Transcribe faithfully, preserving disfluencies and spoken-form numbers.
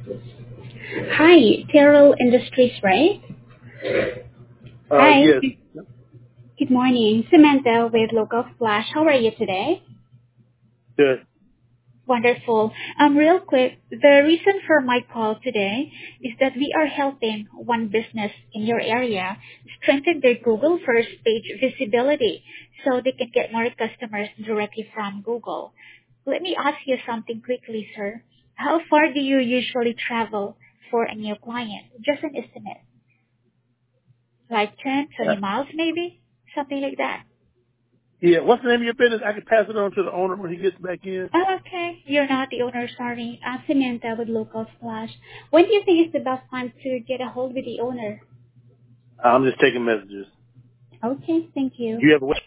Hi, Terrell Industries, right? Uh, Hi. yes. Good morning. Samantha with Local Flash. How are you today? Good. Wonderful. Um, real quick, the reason for my call today is that we are helping one business in your area strengthen their Google first page visibility so they can get more customers directly from Google. Let me ask you something quickly, sir. How far do you usually travel for a new client? Just an estimate. Like ten, Uh, twenty miles maybe? Something like that. yeah. What's the name of your business? I can pass it on to the owner when he gets back in. Oh, okay. You're not the owner, sorry. I'm Samantha with Local Splash. When do you think is the best time to get a hold with the owner? I'm just taking messages. Okay, thank you. Do you have a